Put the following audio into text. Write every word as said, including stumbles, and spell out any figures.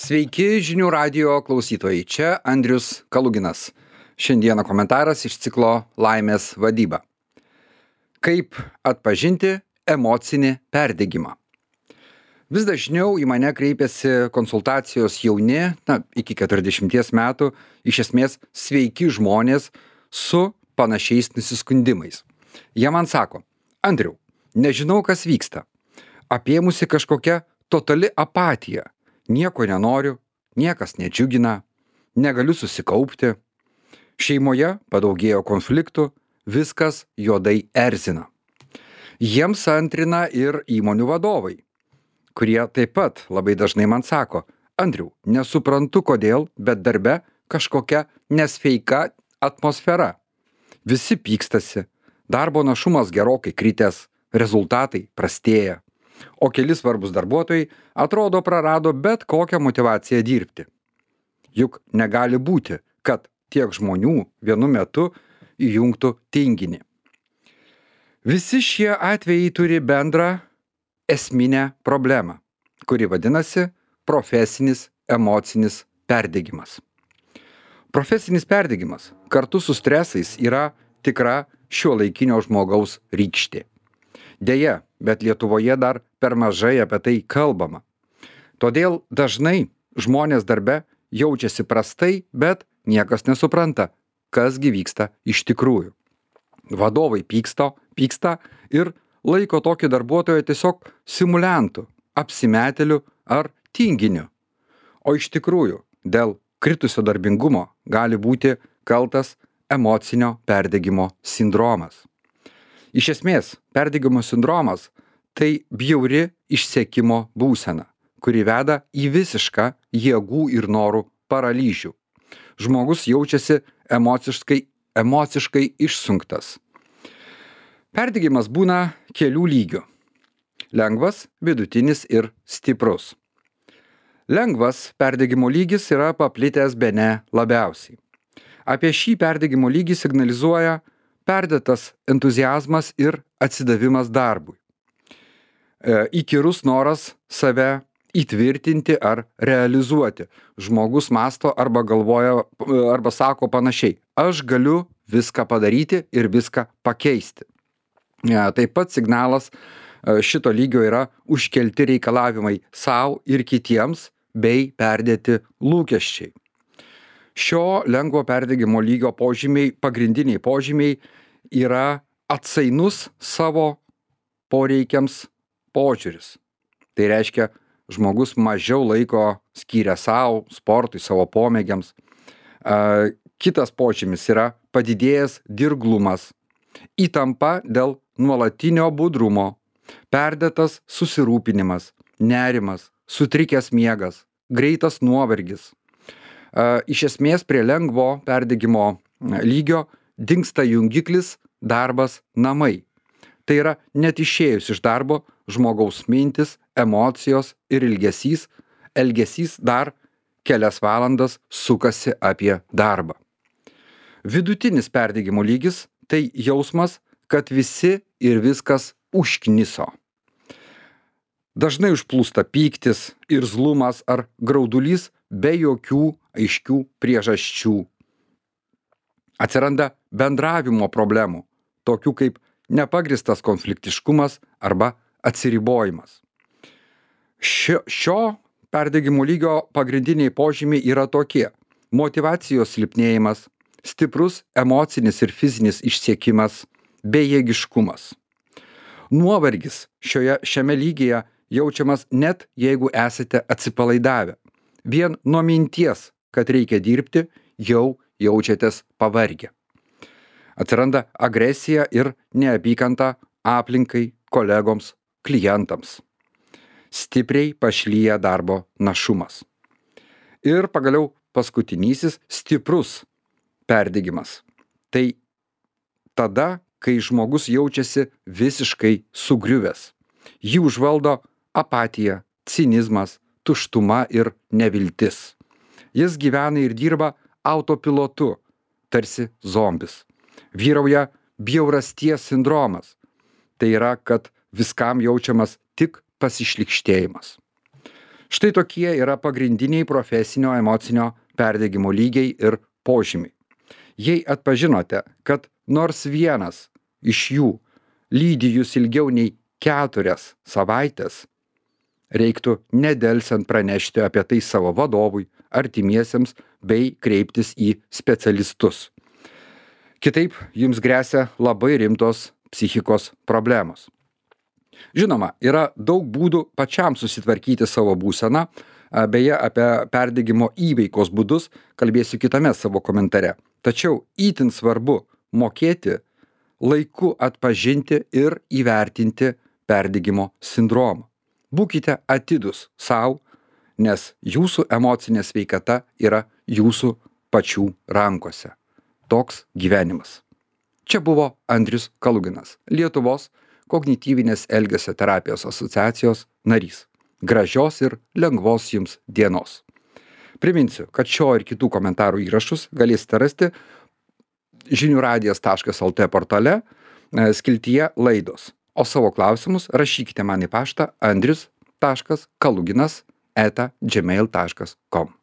Sveiki žinių radijo klausytojai, čia Andrius Kaluginas. Šiandieną komentaras iš ciklo Laimės vadyba. Kaip atpažinti emocinį perdegimą? Vis dažniau į mane kreipiasi konsultacijos jauni, na, iki keturiasdešimties metų, iš esmės sveiki žmonės su panašiais nusiskundimais. Jie man sako: Andriau, nežinau, kas vyksta. Apėmusi kažkokia totali apatija. Nieko nenoriu, niekas nedžiugina, negaliu susikaupti. Šeimoje padaugėjo konfliktų, viskas juodai erzina. Jiems antrina ir įmonių vadovai, kurie taip pat labai dažnai man sako: Andriau, nesuprantu kodėl, bet darbe kažkokia nesveika atmosfera. Visi pykstasi, darbo našumas gerokai kritęs, rezultatai prastėja. O keli svarbus darbuotojai atrodo prarado bet kokią motyvaciją dirbti. Juk negali būti, kad tiek žmonių vienu metu įjungtų tinginį. Visi šie atvejai turi bendrą esminę problemą, kuri vadinasi profesinis emocinis perdegimas. Profesinis perdegimas kartu su stresais yra tikra šiuolaikinio žmogaus rykštė. Deja, bet Lietuvoje dar per mažai apie tai kalbama. Todėl dažnai žmonės darbe jaučiasi prastai, bet niekas nesupranta, kas gi vyksta iš tikrųjų. Vadovai pyksta, pyksta ir laiko tokį darbuotoją tiesiog simuliantu, apsimetėliu ar tinginiu. O iš tikrųjų dėl kritusio darbingumo gali būti kaltas emocinio perdegimo sindromas. Iš esmės, perdegimo sindromas tai bjauri išsekimo būsena, kuri veda į visišką jėgų ir norų paralyžių. Žmogus jaučiasi emociškai, emociškai išsunktas. Perdegimas būna kelių lygių. Lengvas, vidutinis ir stiprus. Lengvas perdegimo lygis yra paplitęs bene labiausiai. Apie šį perdegimo lygį signalizuoja perdėtas entuziazmas ir atsidavimas darbui. E, įkyrus noras save įtvirtinti ar realizuoti. Žmogus mąsto arba galvoja, arba sako panašiai: aš galiu viską padaryti ir viską pakeisti. E, taip pat signalas e, šito lygio yra užkelti reikalavimai sau ir kitiems bei perdėti lūkesčiai. Šio lengvo perdegimo lygio požymiai, pagrindiniai požymiai yra atsainus savo poreikiams požiūris. Tai reiškia, žmogus mažiau laiko skiria savo, sportui, savo pomėgiams. E, kitas požymis yra padidėjęs dirglumas, įtampa dėl nuolatinio budrumo, perdėtas susirūpinimas, nerimas, sutrikęs miegas, greitas nuovargis. E, iš esmės prie lengvo perdegimo lygio dingsta jungiklis darbas namai. Tai yra net išėjus iš darbo žmogaus mintis, emocijos ir ilgesys, elgesys dar kelias valandas sukasi apie darbą. Vidutinis perdegimo lygis tai jausmas, kad visi ir viskas užkniso. Dažnai užplūsta pyktis, irzlumas ar graudulys be jokių aiškių priežasčių. Atsiranda bendravimo problemų, tokių kaip nepagristas konfliktiškumas arba atsiribojimas. Šio, šio perdegimo lygio pagrindiniai požymiai yra tokie: motyvacijos silpnėjimas, stiprus emocinis ir fizinis išsekimas, bejėgiškumas. Nuovargis šioje, šiame lygyje jaučiamas net jeigu esate atsipalaidavę. Vien nuo minties, kad reikia dirbti, jau jaučiatės pavargę. Atsiranda agresija ir neapykanta aplinkai, kolegoms, klientams. Stipriai pašlyja darbo našumas. Ir pagaliau paskutinysis stiprus perdegimas. Tai tada, kai žmogus jaučiasi visiškai sugriuvęs. Jį užvaldo apatija, cinizmas, tuštuma ir neviltis. Jis gyvena ir dirba autopilotu, tarsi zombis. Vyrauja bjaurasties sindromas. Tai yra, kad viskam jaučiamas tik pasišlykštėjimas. Štai tokie yra pagrindiniai profesinio emocinio perdegimo lygiai ir požymiai. Jei atpažinote, kad nors vienas iš jų lydi jūs ilgiau nei keturias savaitės, reiktų nedelsiant pranešti apie tai savo vadovui, artimiesiems bei kreiptis į specialistus. Kitaip jums gresia labai rimtos psichikos problemos. Žinoma, yra daug būdų pačiam susitvarkyti savo būseną. Beje, apie perdegimo įveikos būdus kalbėsiu kitame savo komentare. Tačiau itin svarbu mokėti laiku atpažinti ir įvertinti perdegimo sindromą. Būkite atidūs sau, nes jūsų emocinė sveikata yra jūsų pačių rankose. Toks gyvenimas. Čia buvo Andrius Kaluginas, Lietuvos kognityvinės elgesio terapijos asociacijos narys. Gražios ir lengvos jums dienos. Priminsiu, kad šio ir kitų komentarų įrašus galėsite rasti žinių radijas taškas lt portale skiltyje laidos. O savo klausimus rašykite man į paštą andrius taškas kaluginas eta gmail taškas com.